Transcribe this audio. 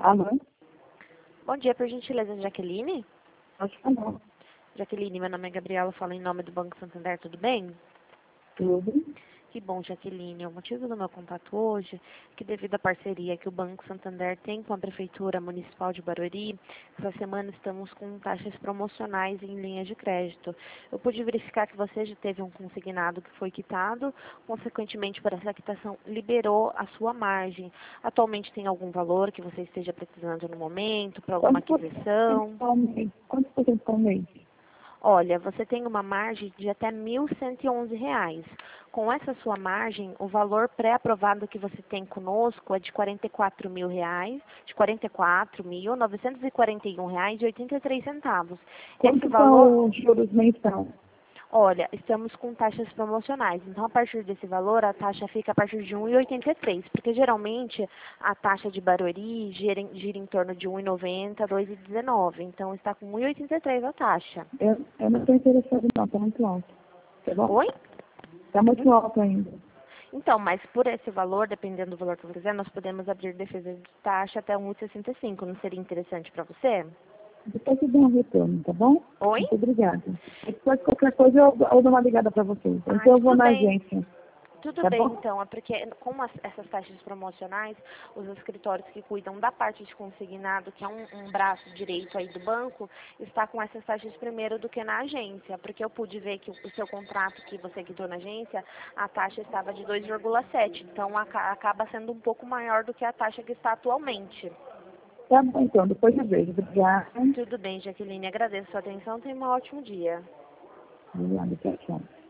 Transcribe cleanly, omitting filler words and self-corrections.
Alô? Bom dia, por gentileza, Jaqueline. Pode falar. Jaqueline, meu nome é Gabriela, falo em nome do Banco Santander, tudo bem? Tudo? Que bom, Jaqueline. O motivo do meu contato hoje é que devido à parceria que o Banco Santander tem com a Prefeitura Municipal de Barueri, essa semana estamos com taxas promocionais em linhas de crédito. Eu pude verificar que você já teve um consignado que foi quitado, consequentemente, por essa quitação, liberou a sua margem. Atualmente tem algum valor que você esteja precisando no momento, para alguma aquisição? Quanto por cento por mês? Olha, você tem uma margem de até R$ 1.111. Com essa sua margem, o valor pré-aprovado que você tem conosco é de R$ 44.000, de R$ 44.941,83. Esse Quanto valor, são os juros mensais? olha, estamos com taxas promocionais. Então, a partir desse valor, a taxa fica a partir de 1,83, porque geralmente a taxa de Barueri gira em torno de 1,90, 2,19. Então, está com 1,83 a taxa. Eu não estou interessado não, está muito alto. Tá bom? Oi? Está muito alto ainda. Então, mas por esse valor, dependendo do valor que você quiser, nós podemos abrir defesa de taxa até 1,65. Não seria interessante para você? Depois eu dou um retorno, tá bom? Oi? Muito obrigada. Depois qualquer coisa eu dou uma ligada para vocês. Então eu vou Tudo na bem. agência, Tudo tá bem, bom? então. É porque com essas taxas promocionais, os escritórios que cuidam da parte de consignado, que é um braço direito aí do banco, está com essas taxas primeiro do que na agência. Porque eu pude ver que o seu contrato que você quitou na agência, a taxa estava de 2,7. Então, acaba sendo um pouco maior do que a taxa que está atualmente. Tá bom, então. Depois eu vejo. Obrigada. Tudo bem, Jaqueline. Agradeço a sua atenção. Tenha um ótimo dia. Obrigada, tchau, tchau.